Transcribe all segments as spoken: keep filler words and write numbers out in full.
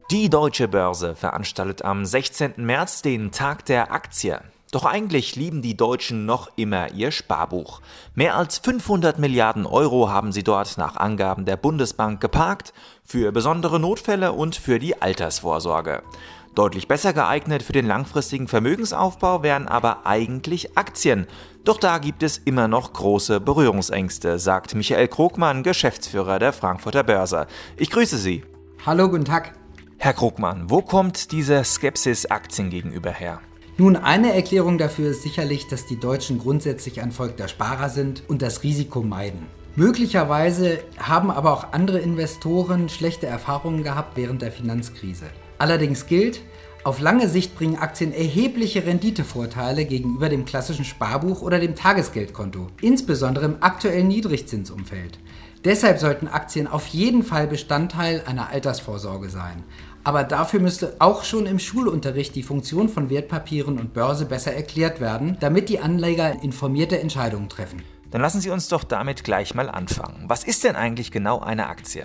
Die Deutsche Börse veranstaltet am sechzehnten März den Tag der Aktie. Doch eigentlich lieben die Deutschen noch immer ihr Sparbuch. Mehr als fünfhundert Milliarden Euro haben sie dort nach Angaben der Bundesbank geparkt, für besondere Notfälle und für die Altersvorsorge. Deutlich besser geeignet für den langfristigen Vermögensaufbau wären aber eigentlich Aktien. Doch da gibt es immer noch große Berührungsängste, sagt Michael Krogmann, Geschäftsführer der Frankfurter Börse. Ich grüße Sie. Hallo, guten Tag. Herr Krogmann, wo kommt diese Skepsis Aktien gegenüber her? Nun, eine Erklärung dafür ist sicherlich, dass die Deutschen grundsätzlich ein Volk der Sparer sind und das Risiko meiden. Möglicherweise haben aber auch andere Investoren schlechte Erfahrungen gehabt während der Finanzkrise. Allerdings gilt, auf lange Sicht bringen Aktien erhebliche Renditevorteile gegenüber dem klassischen Sparbuch oder dem Tagesgeldkonto, insbesondere im aktuellen Niedrigzinsumfeld. Deshalb sollten Aktien auf jeden Fall Bestandteil einer Altersvorsorge sein. Aber dafür müsste auch schon im Schulunterricht die Funktion von Wertpapieren und Börse besser erklärt werden, damit die Anleger informierte Entscheidungen treffen. Dann lassen Sie uns doch damit gleich mal anfangen. Was ist denn eigentlich genau eine Aktie?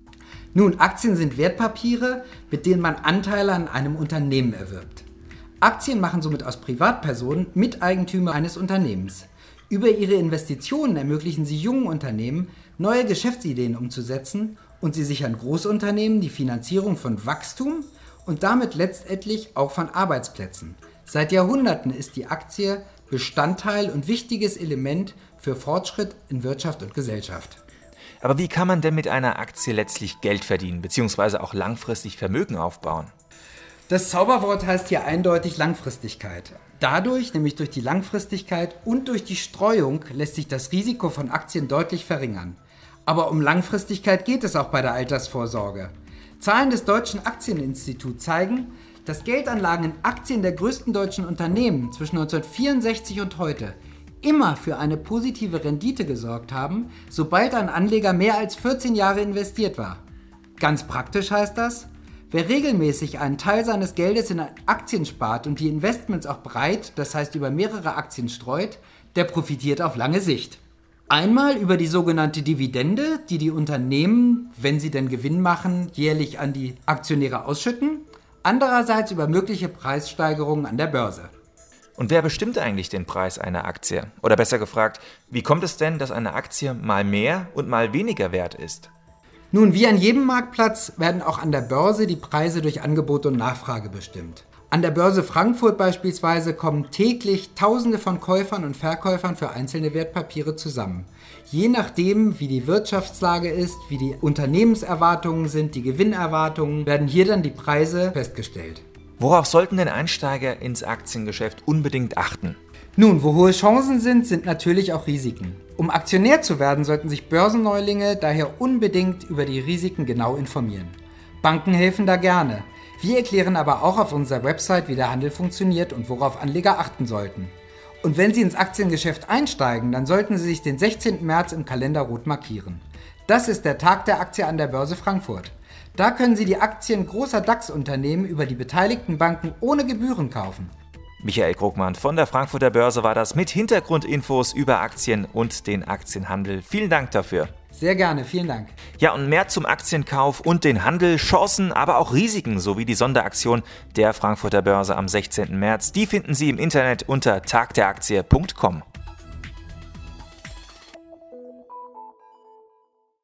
Nun, Aktien sind Wertpapiere, mit denen man Anteile an einem Unternehmen erwirbt. Aktien machen somit aus Privatpersonen Miteigentümer eines Unternehmens. Über ihre Investitionen ermöglichen sie jungen Unternehmen, neue Geschäftsideen umzusetzen und sie sichern Großunternehmen die Finanzierung von Wachstum und damit letztendlich auch von Arbeitsplätzen. Seit Jahrhunderten ist die Aktie Bestandteil und wichtiges Element für Fortschritt in Wirtschaft und Gesellschaft. Aber wie kann man denn mit einer Aktie letztlich Geld verdienen bzw. auch langfristig Vermögen aufbauen? Das Zauberwort heißt hier eindeutig Langfristigkeit. Dadurch, nämlich durch die Langfristigkeit und durch die Streuung, lässt sich das Risiko von Aktien deutlich verringern. Aber um Langfristigkeit geht es auch bei der Altersvorsorge. Zahlen des Deutschen Aktieninstituts zeigen, dass Geldanlagen in Aktien der größten deutschen Unternehmen zwischen neunzehnhundertvierundsechzig und heute immer für eine positive Rendite gesorgt haben, sobald ein Anleger mehr als vierzehn Jahre investiert war. Ganz praktisch heißt das, wer regelmäßig einen Teil seines Geldes in Aktien spart und die Investments auch breit, das heißt über mehrere Aktien streut, der profitiert auf lange Sicht. Einmal über die sogenannte Dividende, die die Unternehmen, wenn sie denn Gewinn machen, jährlich an die Aktionäre ausschütten, andererseits über mögliche Preissteigerungen an der Börse. Und wer bestimmt eigentlich den Preis einer Aktie? Oder besser gefragt, wie kommt es denn, dass eine Aktie mal mehr und mal weniger wert ist? Nun, wie an jedem Marktplatz werden auch an der Börse die Preise durch Angebot und Nachfrage bestimmt. An der Börse Frankfurt beispielsweise kommen täglich Tausende von Käufern und Verkäufern für einzelne Wertpapiere zusammen. Je nachdem, wie die Wirtschaftslage ist, wie die Unternehmenserwartungen sind, die Gewinnerwartungen, werden hier dann die Preise festgestellt. Worauf sollten denn Einsteiger ins Aktiengeschäft unbedingt achten? Nun, wo hohe Chancen sind, sind natürlich auch Risiken. Um Aktionär zu werden, sollten sich Börsenneulinge daher unbedingt über die Risiken genau informieren. Banken helfen da gerne. Wir erklären aber auch auf unserer Website, wie der Handel funktioniert und worauf Anleger achten sollten. Und wenn Sie ins Aktiengeschäft einsteigen, dann sollten Sie sich den sechzehnten März im Kalender rot markieren. Das ist der Tag der Aktie an der Börse Frankfurt. Da können Sie die Aktien großer DAX-Unternehmen über die beteiligten Banken ohne Gebühren kaufen. Michael Krogmann von der Frankfurter Börse war das mit Hintergrundinfos über Aktien und den Aktienhandel. Vielen Dank dafür. Sehr gerne, vielen Dank. Ja, und mehr zum Aktienkauf und den Handel, Chancen, aber auch Risiken sowie die Sonderaktion der Frankfurter Börse am sechzehnten März, die finden Sie im Internet unter tag der aktie punkt com.